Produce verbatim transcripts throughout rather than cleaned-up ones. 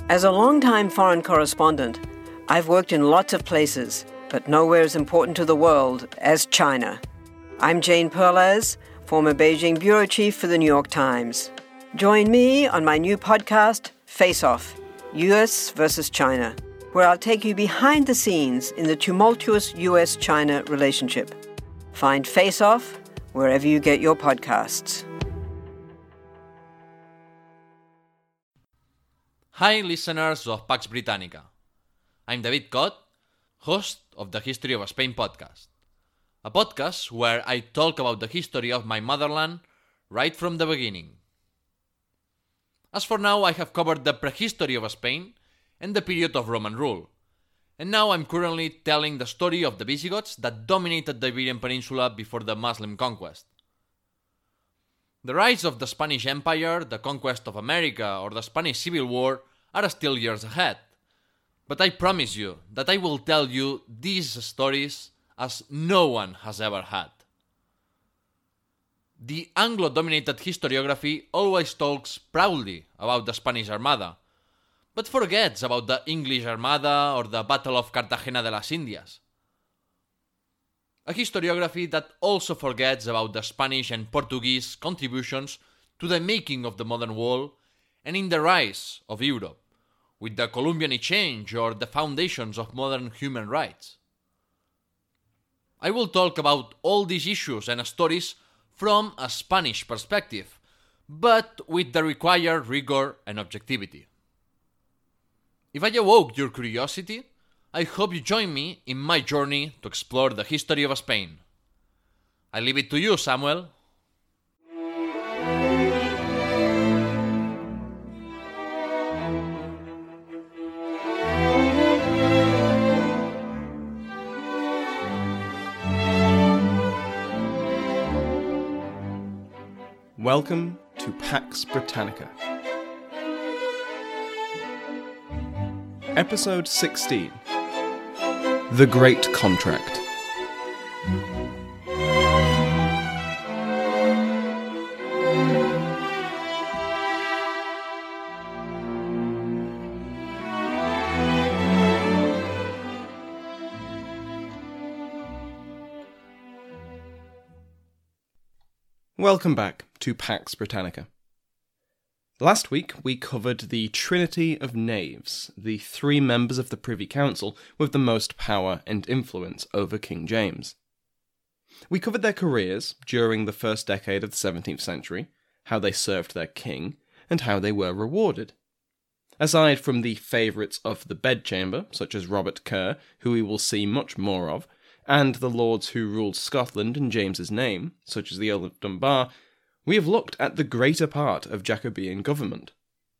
As a long-time foreign correspondent, I've worked in lots of places, but nowhere as important to the world as China. I'm Jane Perlez, former Beijing bureau chief for the New York Times. Join me on my new podcast, Face Off, U S versus China, where I'll take you behind the scenes in the tumultuous U S China relationship. Find Face Off wherever you get your podcasts. Hi, listeners of Pax Britannica. I'm David Cott, host of the History of Spain podcast, a podcast where I talk about the history of my motherland right from the beginning. As for now, I have covered the prehistory of Spain and the period of Roman rule, and now I'm currently telling the story of the Visigoths that dominated the Iberian Peninsula before the Muslim conquest. The rise of the Spanish Empire, the conquest of America, or the Spanish Civil War are still years ahead. But I promise you that I will tell you these stories as no one has ever had. The Anglo-dominated historiography always talks proudly about the Spanish Armada, but forgets about the English Armada or the Battle of Cartagena de las Indias. A historiography that also forgets about the Spanish and Portuguese contributions to the making of the modern world and in the rise of Europe, with the Columbian Exchange or the foundations of modern human rights. I will talk about all these issues and stories from a Spanish perspective, but with the required rigor and objectivity. If I awoke your curiosity, I hope you join me in my journey to explore the history of Spain. I leave it to you, Samuel. Welcome to Pax Britannica. Episode sixteen. The Great Contract. Welcome back to Pax Britannica. Last week we covered the Trinity of Knaves, the three members of the Privy Council with the most power and influence over King James. We covered their careers during the first decade of the seventeenth century, how they served their king, and how they were rewarded. Aside from the favourites of the bedchamber, such as Robert Kerr, who we will see much more of, and the lords who ruled Scotland in James's name, such as the Earl of Dunbar, we have looked at the greater part of Jacobean government.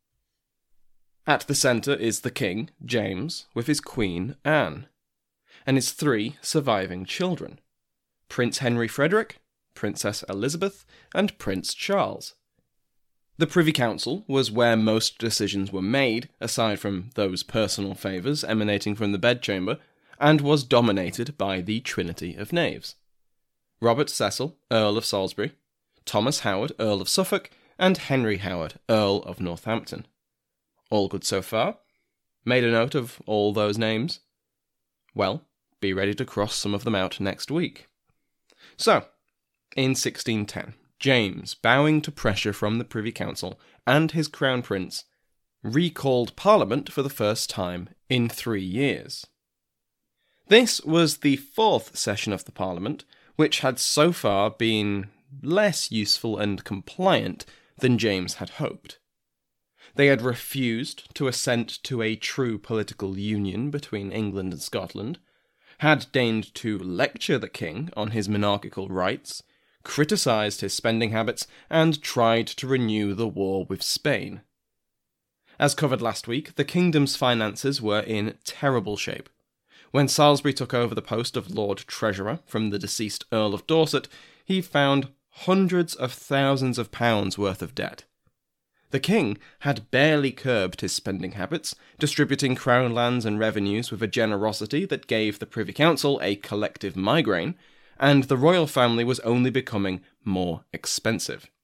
At the centre is the king, James, with his queen, Anne, and his three surviving children, Prince Henry Frederick, Princess Elizabeth, and Prince Charles. The Privy Council was where most decisions were made, aside from those personal favours emanating from the bedchamber, and was dominated by the Trinity of Knaves. Robert Cecil, Earl of Salisbury, Thomas Howard, Earl of Suffolk, and Henry Howard, Earl of Northampton. All good so far? Made a note of all those names? Well, be ready to cross some of them out next week. So, in sixteen ten, James, bowing to pressure from the Privy Council and his Crown Prince, recalled Parliament for the first time in three years. This was the fourth session of the Parliament, which had so far been less useful and compliant than James had hoped. They had refused to assent to a true political union between England and Scotland, had deigned to lecture the king on his monarchical rights, criticised his spending habits, and tried to renew the war with Spain. As covered last week, the kingdom's finances were in terrible shape. When Salisbury took over the post of Lord Treasurer from the deceased Earl of Dorset, he found hundreds of thousands of pounds worth of debt. The king had barely curbed his spending habits, distributing crown lands and revenues with a generosity that gave the Privy Council a collective migraine, and the royal family was only becoming more expensive.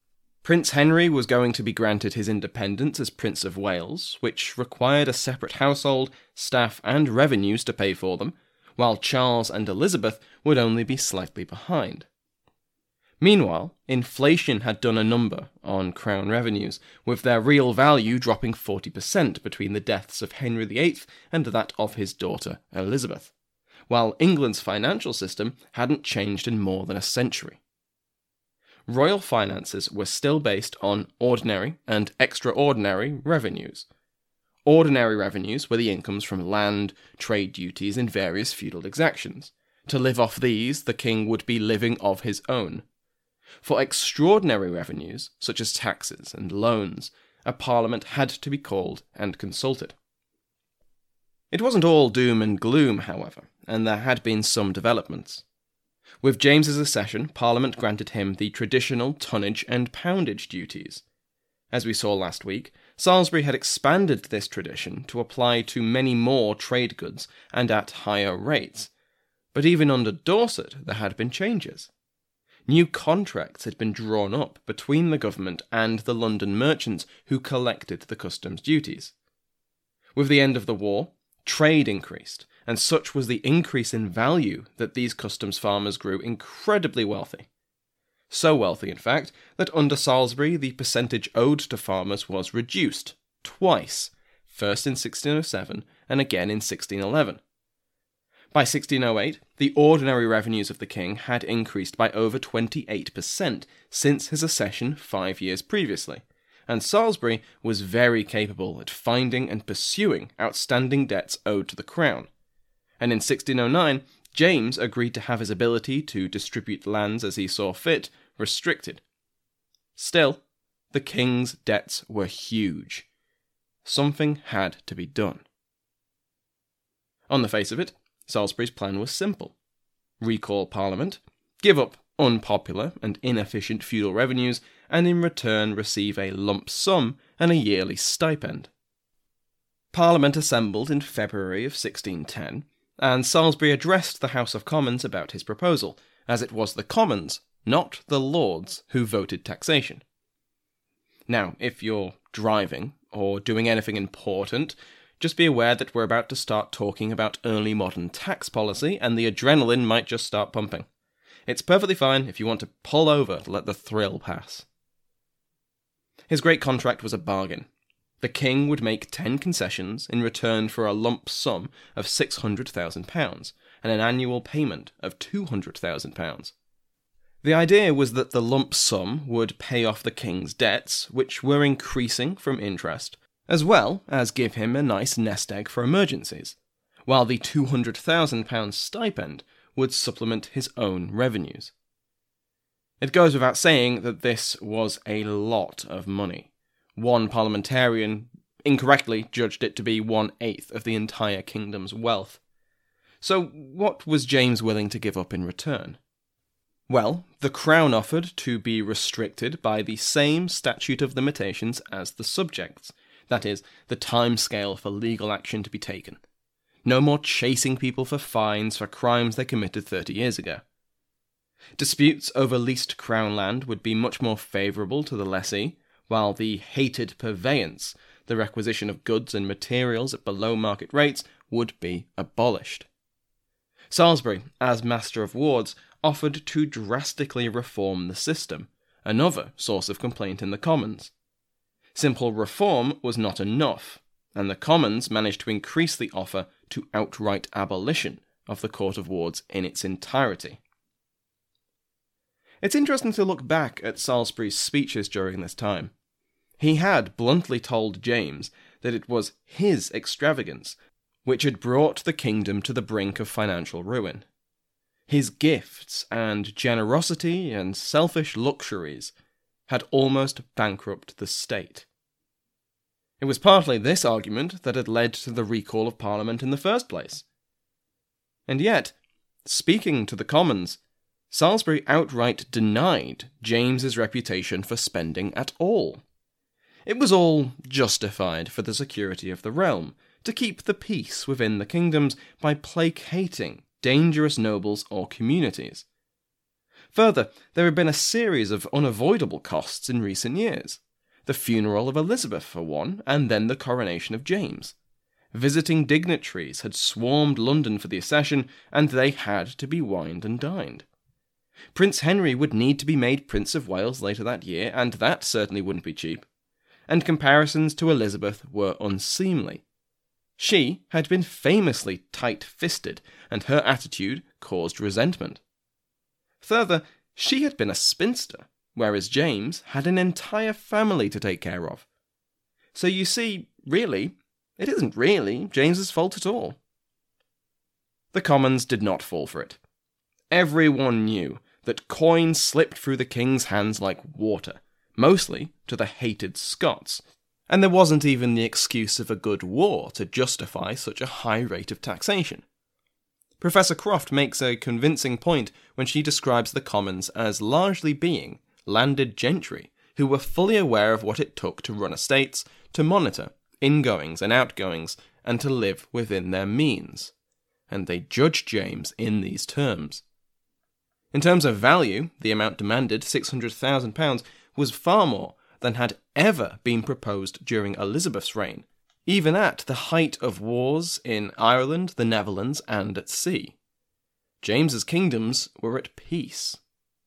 Prince Henry was going to be granted his independence as Prince of Wales, which required a separate household, staff and revenues to pay for them, while Charles and Elizabeth would only be slightly behind. Meanwhile, inflation had done a number on crown revenues, with their real value dropping forty percent between the deaths of Henry the Eighth and that of his daughter Elizabeth, while England's financial system hadn't changed in more than a century. Royal finances were still based on ordinary and extraordinary revenues. Ordinary revenues were the incomes from land, trade duties, and various feudal exactions. To live off these, the king would be living of his own. For extraordinary revenues, such as taxes and loans, a parliament had to be called and consulted. It wasn't all doom and gloom, however, and there had been some developments. With James's accession, Parliament granted him the traditional tonnage and poundage duties. As we saw last week, Salisbury had expanded this tradition to apply to many more trade goods and at higher rates. But even under Dorset, there had been changes. New contracts had been drawn up between the government and the London merchants who collected the customs duties. With the end of the war, trade increased, and such was the increase in value that these customs farmers grew incredibly wealthy. So wealthy, in fact, that under Salisbury the percentage owed to farmers was reduced, twice, first in sixteen oh seven and again in sixteen eleven. By sixteen oh eight, the ordinary revenues of the king had increased by over twenty-eight percent since his accession five years previously, and Salisbury was very capable at finding and pursuing outstanding debts owed to the crown. And in sixteen oh nine, James agreed to have his ability to distribute lands as he saw fit restricted. Still, the king's debts were huge. Something had to be done. On the face of it, Salisbury's plan was simple. Recall Parliament, give up unpopular and inefficient feudal revenues, and in return receive a lump sum and a yearly stipend. Parliament assembled in February of sixteen ten, and Salisbury addressed the House of Commons about his proposal, as it was the Commons, not the Lords, who voted taxation. Now, if you're driving, or doing anything important, just be aware that we're about to start talking about early modern tax policy, and the adrenaline might just start pumping. It's perfectly fine if you want to pull over to let the thrill pass. His great contract was a bargain. The king would make ten concessions in return for a lump sum of six hundred thousand pounds and an annual payment of two hundred thousand pounds. The idea was that the lump sum would pay off the king's debts, which were increasing from interest, as well as give him a nice nest egg for emergencies, while the two hundred thousand pounds stipend would supplement his own revenues. It goes without saying that this was a lot of money. One parliamentarian incorrectly judged it to be one-eighth of the entire kingdom's wealth. So what was James willing to give up in return? Well, the crown offered to be restricted by the same statute of limitations as the subjects, that is, the time scale for legal action to be taken. No more chasing people for fines for crimes they committed thirty years ago. Disputes over leased crown land would be much more favourable to the lessee, while the hated purveyance, the requisition of goods and materials at below-market rates, would be abolished. Salisbury, as Master of Wards, offered to drastically reform the system, another source of complaint in the Commons. Simple reform was not enough, and the Commons managed to increase the offer to outright abolition of the Court of Wards in its entirety. It's interesting to look back at Salisbury's speeches during this time. He had bluntly told James that it was his extravagance which had brought the kingdom to the brink of financial ruin. His gifts and generosity and selfish luxuries had almost bankrupted the state. It was partly this argument that had led to the recall of Parliament in the first place. And yet, speaking to the Commons, Salisbury outright denied James's reputation for spending at all. It was all justified for the security of the realm, to keep the peace within the kingdoms by placating dangerous nobles or communities. Further, there had been a series of unavoidable costs in recent years. The funeral of Elizabeth, for one, and then the coronation of James. Visiting dignitaries had swarmed London for the accession, and they had to be wined and dined. Prince Henry would need to be made Prince of Wales later that year, and that certainly wouldn't be cheap. And comparisons to Elizabeth were unseemly. She had been famously tight-fisted, and her attitude caused resentment. Further, she had been a spinster, whereas James had an entire family to take care of. So you see, really, it isn't really James's fault at all. The Commons did not fall for it. Everyone knew that coin slipped through the king's hands like water, mostly to the hated Scots, and there wasn't even the excuse of a good war to justify such a high rate of taxation. Professor Croft makes a convincing point when she describes the Commons as largely being landed gentry who were fully aware of what it took to run estates, to monitor ingoings and outgoings, and to live within their means. And they judged James in these terms. In terms of value, the amount demanded, six hundred thousand pounds, was far more than had ever been proposed during Elizabeth's reign, even at the height of wars in Ireland, the Netherlands, and at sea. James's kingdoms were at peace.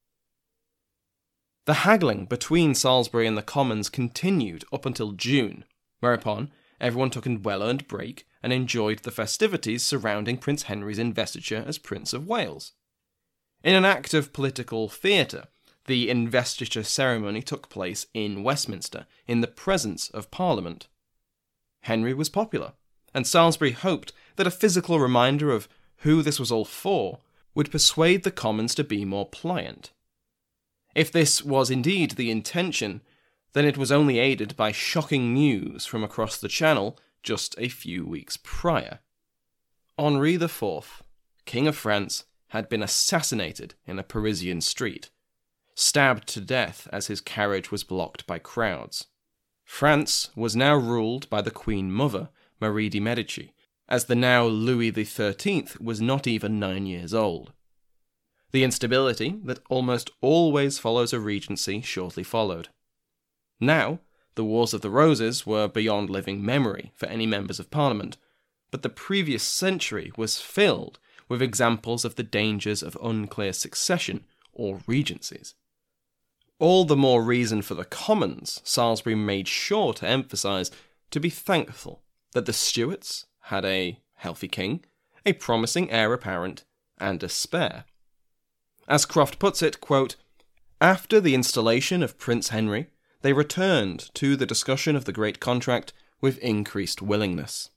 The haggling between Salisbury and the Commons continued up until June, whereupon everyone took a well-earned break and enjoyed the festivities surrounding Prince Henry's investiture as Prince of Wales. In an act of political theatre, the investiture ceremony took place in Westminster, in the presence of Parliament. Henry was popular, and Salisbury hoped that a physical reminder of who this was all for would persuade the Commons to be more pliant. If this was indeed the intention, then it was only aided by shocking news from across the Channel just a few weeks prior. Henri the Fourth, King of France, had been assassinated in a Parisian street, stabbed to death as his carriage was blocked by crowds. France was now ruled by the Queen Mother, Marie de Medici, as the now Louis the Thirteenth was not even nine years old. The instability that almost always follows a regency shortly followed. Now, the Wars of the Roses were beyond living memory for any members of Parliament, but the previous century was filled with examples of the dangers of unclear succession or regencies. All the more reason for the Commons, Salisbury made sure to emphasise, to be thankful that the Stuarts had a healthy king, a promising heir apparent, and a spare. As Croft puts it, quote, "After the installation of Prince Henry, they returned to the discussion of the Great Contract with increased willingness."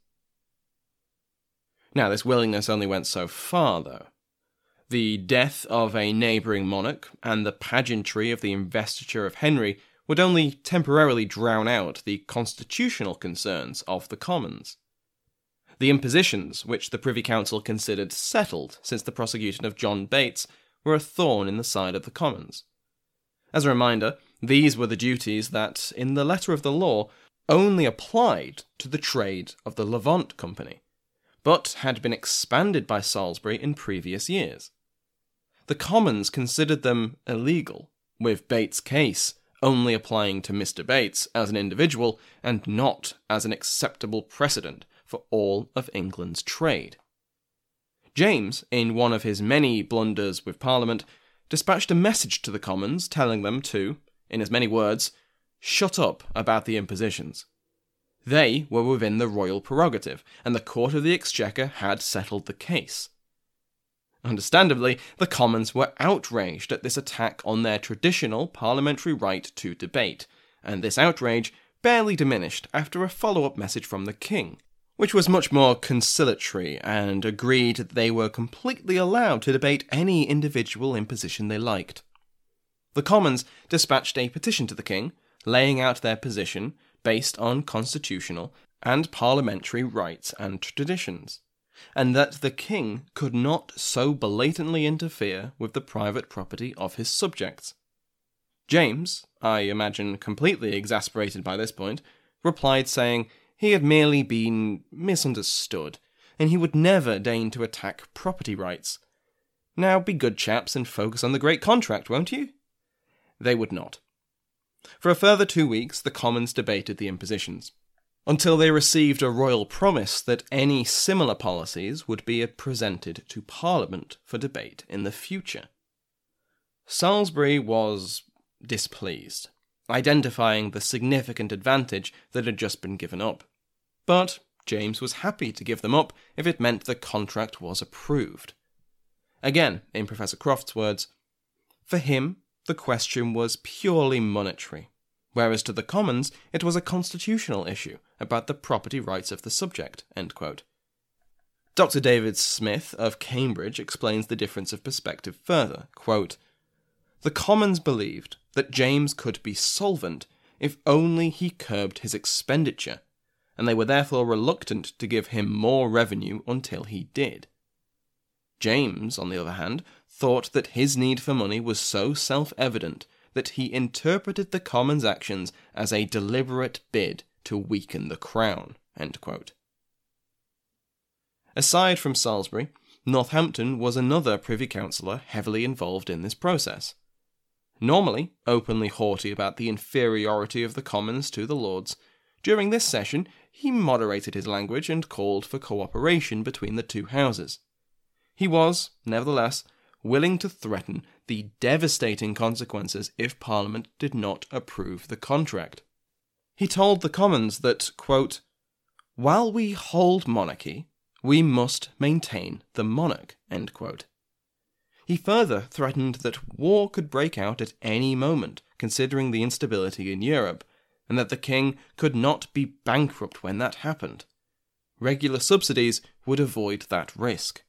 Now, this willingness only went so far, though. The death of a neighbouring monarch and the pageantry of the investiture of Henry would only temporarily drown out the constitutional concerns of the Commons. The impositions, which the Privy Council considered settled since the prosecution of John Bates, were a thorn in the side of the Commons. As a reminder, these were the duties that, in the letter of the law, only applied to the trade of the Levant Company, but had been expanded by Salisbury in previous years. The Commons considered them illegal, with Bates' case only applying to Mister Bates as an individual and not as an acceptable precedent for all of England's trade. James, in one of his many blunders with Parliament, dispatched a message to the Commons telling them to, in as many words, shut up about the impositions. They were within the royal prerogative, and the Court of the Exchequer had settled the case. Understandably, the Commons were outraged at this attack on their traditional parliamentary right to debate, and this outrage barely diminished after a follow-up message from the King, which was much more conciliatory and agreed that they were completely allowed to debate any individual imposition they liked. The Commons dispatched a petition to the King, laying out their position based on constitutional and parliamentary rights and traditions, and that the King could not so blatantly interfere with the private property of his subjects. James, I imagine completely exasperated by this point, replied saying he had merely been misunderstood, and he would never deign to attack property rights. Now be good chaps and focus on the great contract, won't you? They would not. For a further two weeks, the Commons debated the impositions, until they received a royal promise that any similar policies would be presented to Parliament for debate in the future. Salisbury was displeased, identifying the significant advantage that had just been given up. But James was happy to give them up if it meant the contract was approved. Again, in Professor Croft's words, for him, the question was purely monetary, whereas to the Commons it was a constitutional issue about the property rights of the subject. End quote. Doctor David Smith of Cambridge explains the difference of perspective further. Quote, the Commons believed that James could be solvent if only he curbed his expenditure, and they were therefore reluctant to give him more revenue until he did. James, on the other hand, thought that his need for money was so self-evident that he interpreted the Commons' actions as a deliberate bid to weaken the Crown. End quote. Aside from Salisbury, Northampton was another Privy Councillor heavily involved in this process. Normally openly haughty about the inferiority of the Commons to the Lords, during this session he moderated his language and called for cooperation between the two houses. He was, nevertheless, willing to threaten the devastating consequences if Parliament did not approve the contract. He told the Commons that, quote, while we hold monarchy, we must maintain the monarch. End quote. He further threatened that war could break out at any moment, considering the instability in Europe, and that the king could not be bankrupt when that happened. Regular subsidies would avoid that risk.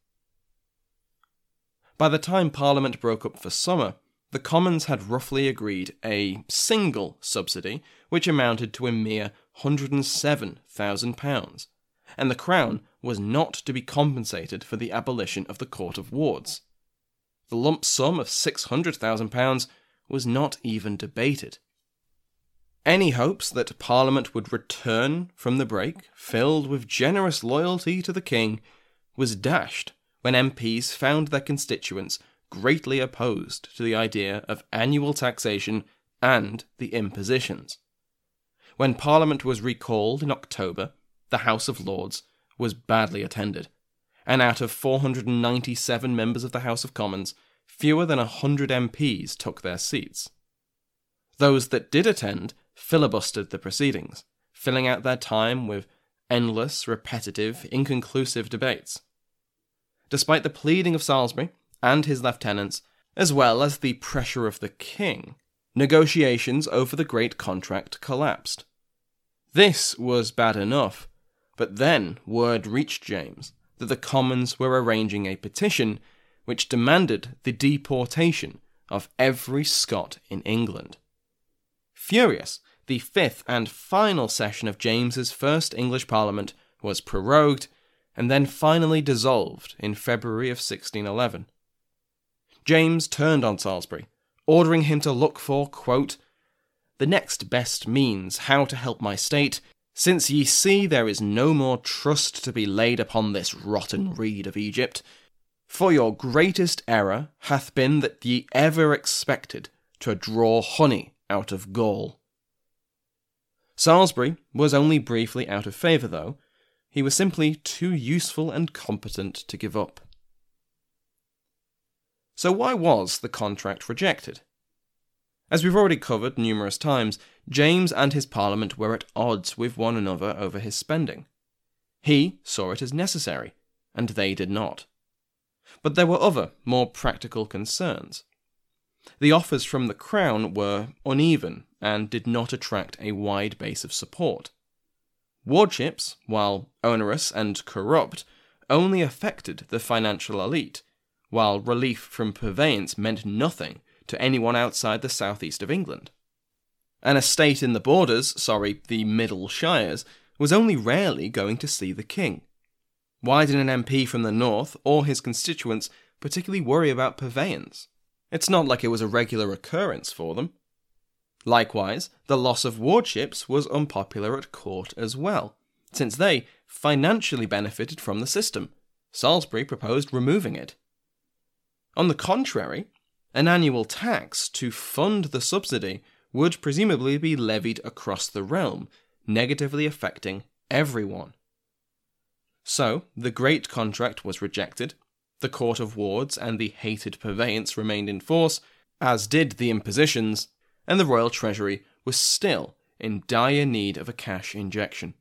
By the time Parliament broke up for summer, the Commons had roughly agreed a single subsidy, which amounted to a mere one hundred seven thousand pounds, and the Crown was not to be compensated for the abolition of the Court of Wards. The lump sum of six hundred thousand pounds was not even debated. Any hopes that Parliament would return from the break, filled with generous loyalty to the King, was dashed when M Ps found their constituents greatly opposed to the idea of annual taxation and the impositions. When Parliament was recalled in October, the House of Lords was badly attended, and out of four hundred ninety-seven members of the House of Commons, fewer than one hundred M Ps took their seats. Those that did attend filibustered the proceedings, filling out their time with endless, repetitive, inconclusive debates. Despite the pleading of Salisbury and his lieutenants, as well as the pressure of the king, negotiations over the great contract collapsed. This was bad enough, but then word reached James that the Commons were arranging a petition which demanded the deportation of every Scot in England. Furious, the fifth and final session of James's first English Parliament was prorogued and then finally dissolved in February of sixteen eleven. James turned on Salisbury, ordering him to look for, quote, the next best means how to help my state, since ye see there is no more trust to be laid upon this rotten reed of Egypt. For your greatest error hath been that ye ever expected to draw honey out of gall. Salisbury was only briefly out of favour, though. He was simply too useful and competent to give up. So why was the contract rejected? As we've already covered numerous times, James and his Parliament were at odds with one another over his spending. He saw it as necessary, and they did not. But there were other, more practical concerns. The offers from the Crown were uneven and did not attract a wide base of support. Wardships, while onerous and corrupt, only affected the financial elite, while relief from purveyance meant nothing to anyone outside the southeast of England. An estate in the borders, sorry, the Middle Shires, was only rarely going to see the king. Why did an M P from the north or his constituents particularly worry about purveyance? It's not like it was a regular occurrence for them. Likewise, the loss of wardships was unpopular at court as well, since they financially benefited from the system. Salisbury proposed removing it. On the contrary, an annual tax to fund the subsidy would presumably be levied across the realm, negatively affecting everyone. So, the Great Contract was rejected, the Court of Wards and the hated purveyance remained in force, as did the impositions, and the royal treasury was still in dire need of a cash injection.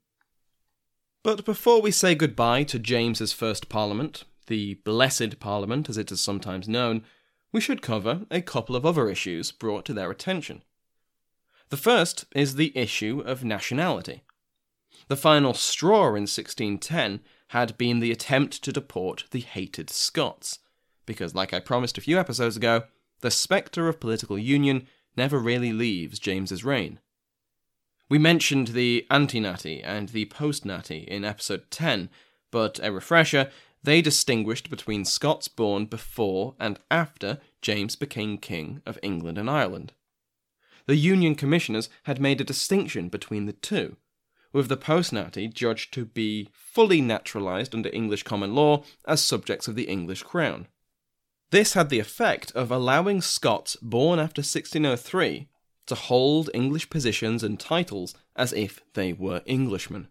But before we say goodbye to James's first Parliament, the Blessed Parliament as it is sometimes known, we should cover a couple of other issues brought to their attention. The first is the issue of nationality. The final straw in sixteen ten had been the attempt to deport the hated Scots, because like I promised a few episodes ago, the spectre of political union never really leaves James's reign. We mentioned the ante-natty and the post-natty in episode ten, but a refresher, they distinguished between Scots born before and after James became King of England and Ireland. The Union Commissioners had made a distinction between the two, with the post-natty judged to be fully naturalised under English common law as subjects of the English crown. This had the effect of allowing Scots born after sixteen oh three to hold English positions and titles as if they were Englishmen.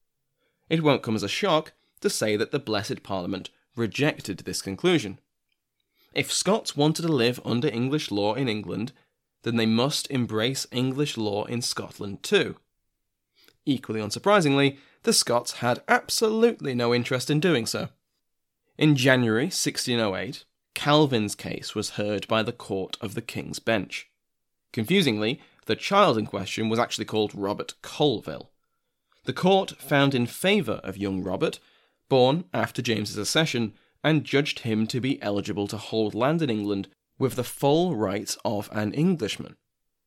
It won't come as a shock to say that the Blessed Parliament rejected this conclusion. If Scots wanted to live under English law in England, then they must embrace English law in Scotland too. Equally unsurprisingly, the Scots had absolutely no interest in doing so. In January sixteen oh eight, Calvin's case was heard by the Court of the King's Bench. Confusingly, the child in question was actually called Robert Colville. The court found in favour of young Robert, born after James's accession, and judged him to be eligible to hold land in England with the full rights of an Englishman.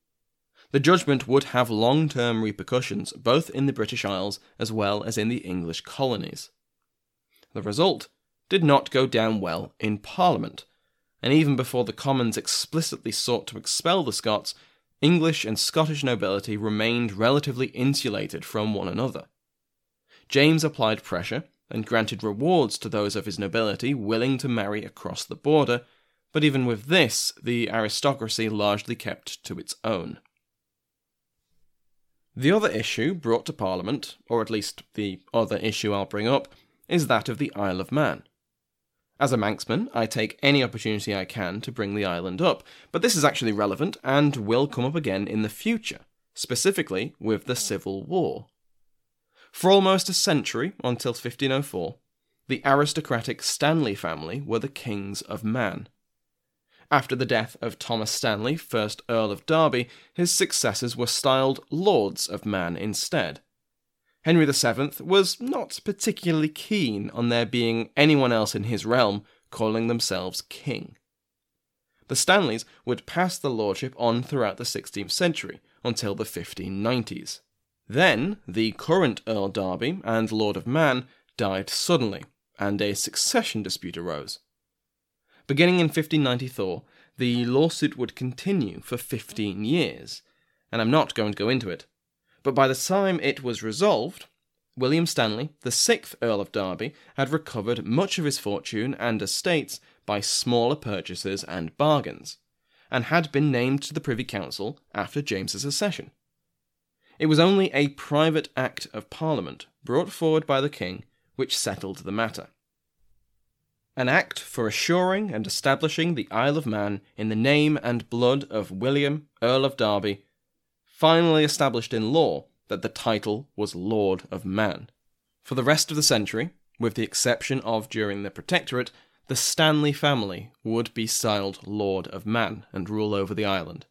The judgment would have long-term repercussions both in the British Isles as well as in the English colonies. The result did not go down well in Parliament, and even before the Commons explicitly sought to expel the Scots, English and Scottish nobility remained relatively insulated from one another. James applied pressure and granted rewards to those of his nobility willing to marry across the border, but even with this, the aristocracy largely kept to its own. The other issue brought to Parliament, or at least the other issue I'll bring up, is that of the Isle of Man. As a Manxman, I take any opportunity I can to bring the island up, but this is actually relevant and will come up again in the future, specifically with the Civil War. For almost a century, until fifteen oh four, the aristocratic Stanley family were the kings of Man. After the death of Thomas Stanley, first Earl of Derby, his successors were styled Lords of Man instead. Henry the Seventh was not particularly keen on there being anyone else in his realm calling themselves king. The Stanleys would pass the lordship on throughout the sixteenth century, until the fifteen nineties. Then, the current Earl Derby and Lord of Man died suddenly, and a succession dispute arose. Beginning in fifteen ninety-four, the lawsuit would continue for fifteen years, and I'm not going to go into it. But by the time it was resolved, William Stanley, the sixth Earl of Derby, had recovered much of his fortune and estates by smaller purchases and bargains, and had been named to the Privy Council after James's accession. It was only a private Act of Parliament, brought forward by the King, which settled the matter. An act for assuring and establishing the Isle of Man in the name and blood of William, Earl of Derby, finally established in law that the title was Lord of Man. For the rest of the century, with the exception of during the Protectorate, the Stanley family would be styled Lord of Man and rule over the island.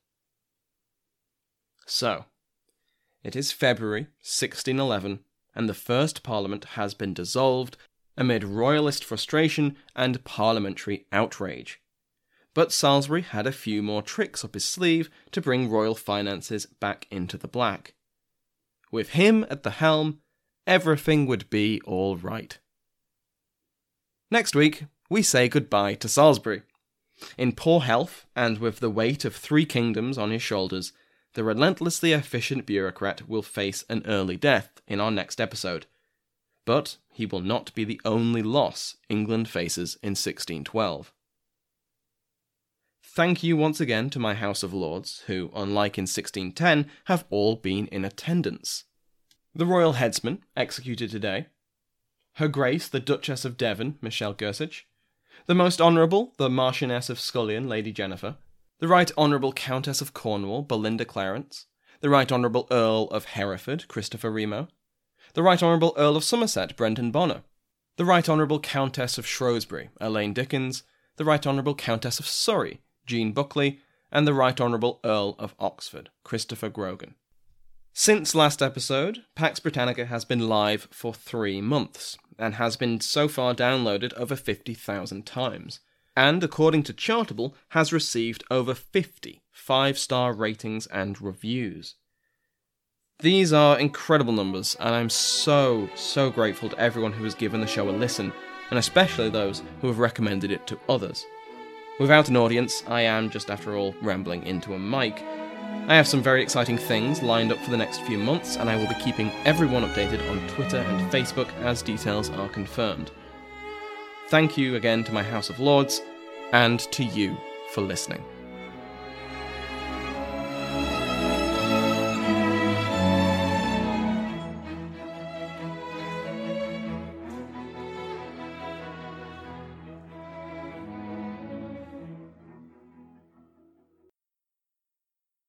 So, it is February sixteen eleven, and the first Parliament has been dissolved amid royalist frustration and parliamentary outrage. But Salisbury had a few more tricks up his sleeve to bring royal finances back into the black. With him at the helm, everything would be all right. Next week, we say goodbye to Salisbury. In poor health, and with the weight of three kingdoms on his shoulders, the relentlessly efficient bureaucrat will face an early death in our next episode. But he will not be the only loss England faces in sixteen twelve. Thank you once again to my House of Lords, who, unlike in sixteen ten, have all been in attendance. The Royal Headsman, executed today. Her Grace, the Duchess of Devon, Michelle Gersich. The Most Honourable, the Marchioness of Scullion, Lady Jennifer. The Right Honourable Countess of Cornwall, Belinda Clarence. The Right Honourable Earl of Hereford, Christopher Remo. The Right Honourable Earl of Somerset, Brenton Bonner. The Right Honourable Countess of Shrewsbury, Elaine Dickens. The Right Honourable Countess of Surrey, Jean Buckley, and the Right Honourable Earl of Oxford, Christopher Grogan. Since last episode, Pax Britannica has been live for three months, and has been so far downloaded over fifty thousand times, and according to Chartable, has received over fifty five-star ratings and reviews. These are incredible numbers, and I'm so, so grateful to everyone who has given the show a listen, and especially those who have recommended it to others. Without an audience, I am, just after all, rambling into a mic. I have some very exciting things lined up for the next few months, and I will be keeping everyone updated on Twitter and Facebook as details are confirmed. Thank you again to my House of Lords, and to you for listening.